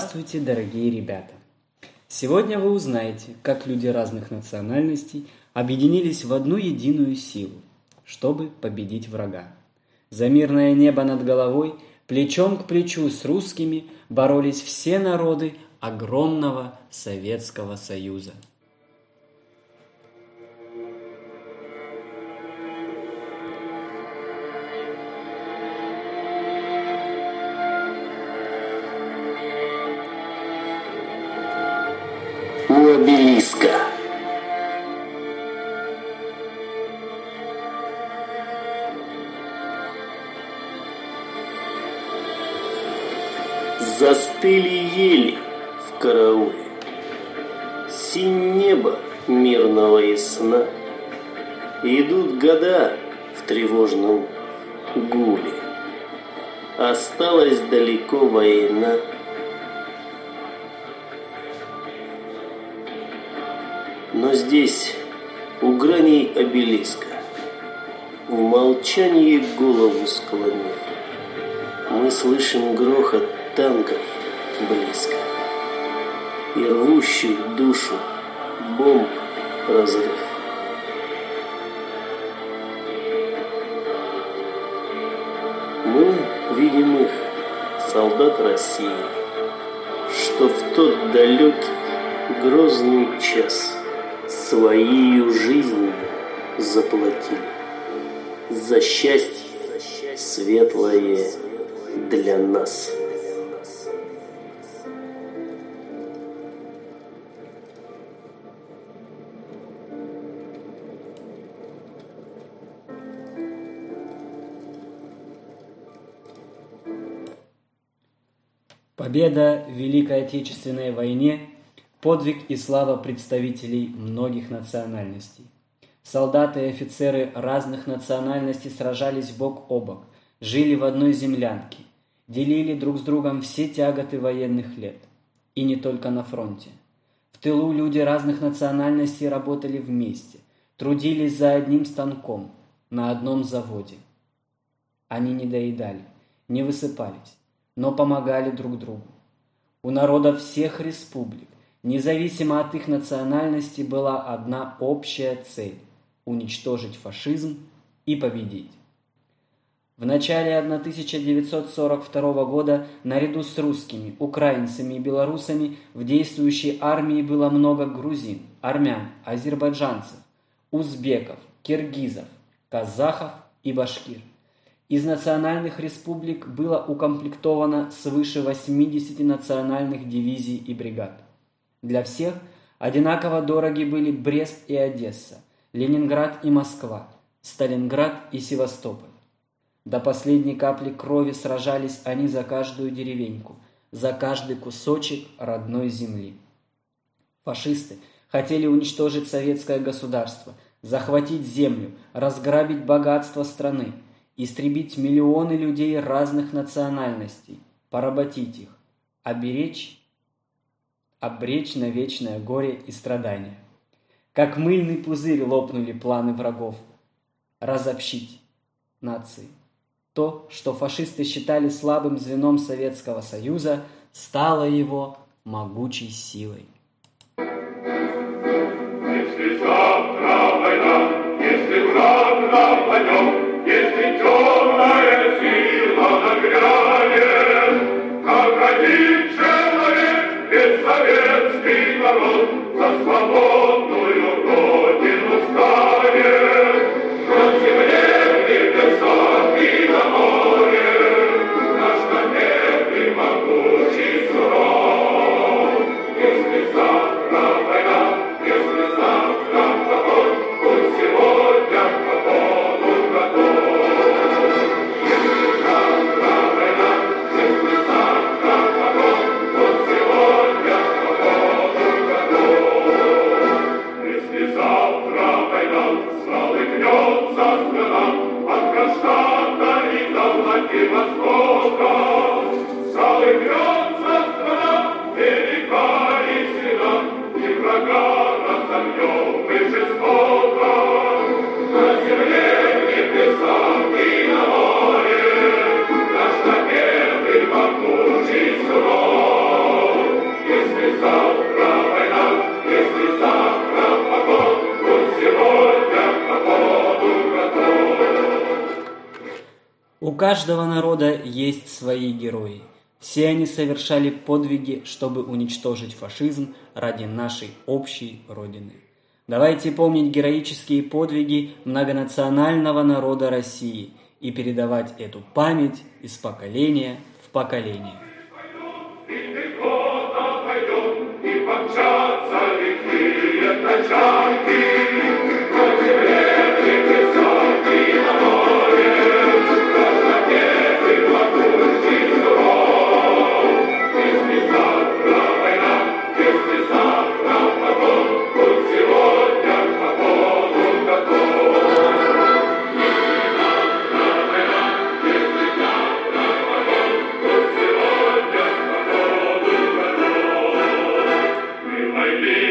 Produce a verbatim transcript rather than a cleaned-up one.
Здравствуйте, дорогие ребята! Сегодня вы узнаете, как люди разных национальностей объединились в одну единую силу, чтобы победить врага. За мирное небо над головой, плечом к плечу с русскими боролись все народы огромного Советского Союза. У обелиска. Застыли ели в карауле. Синь небо мирного и сна. Идут года в тревожном гуле. Осталась далеко война. Но здесь, у граней обелиска, в молчании голову склонив, мы слышим грохот танков близко и рвущий душу бомб разрыв. Мы видим их, солдат России, что в тот далекий грозный час своею жизнью заплатили за счастье светлое для нас. Победа в Великой Отечественной войне – подвиг и слава представителей многих национальностей. Солдаты и офицеры разных национальностей сражались бок о бок, жили в одной землянке, делили друг с другом все тяготы военных лет. И не только на фронте. В тылу люди разных национальностей работали вместе, трудились за одним станком, на одном заводе. Они не доедали, не высыпались, но помогали друг другу. У народов всех республик, независимо от их национальности, была одна общая цель – уничтожить фашизм и победить. В начале тысяча девятьсот сорок второго года наряду с русскими, украинцами и белорусами в действующей армии было много грузин, армян, азербайджанцев, узбеков, киргизов, казахов и башкир. Из национальных республик было укомплектовано свыше восьмидесяти национальных дивизий и бригад. Для всех одинаково дороги были Брест и Одесса, Ленинград и Москва, Сталинград и Севастополь. До последней капли крови сражались они за каждую деревеньку, за каждый кусочек родной земли. Фашисты хотели уничтожить советское государство, захватить землю, разграбить богатство страны, истребить миллионы людей разных национальностей, поработить их, оберечь обречь на вечное горе и страдания. Как мыльный пузырь лопнули планы врагов. Разобщить нации. То, что фашисты считали слабым звеном Советского Союза, стало его могучей силой. Если завтра война, если враг нападет, если темная сила нагрянет, как один человек, весь советский народ за свободную родину станет. На земле, в небесах и на море наш победный могучий суров. Если завтра война, если завтра огонь, пусть сегодня к походу готов. Если завтра война, если завтра огонь, пусть сегодня к походу готов. Если завтра война, всколыхнется страна от Кронштадта и до Владивостока. Всколыхнется страна велика и сильна, и врага разобьем мы жестоко. На земле, в небесах и на море наш победный могучий суров. У каждого народа есть свои герои. Все они совершали подвиги, чтобы уничтожить фашизм ради нашей общей Родины. Давайте помнить героические подвиги многонационального народа России и передавать эту память из поколения в поколение. Cha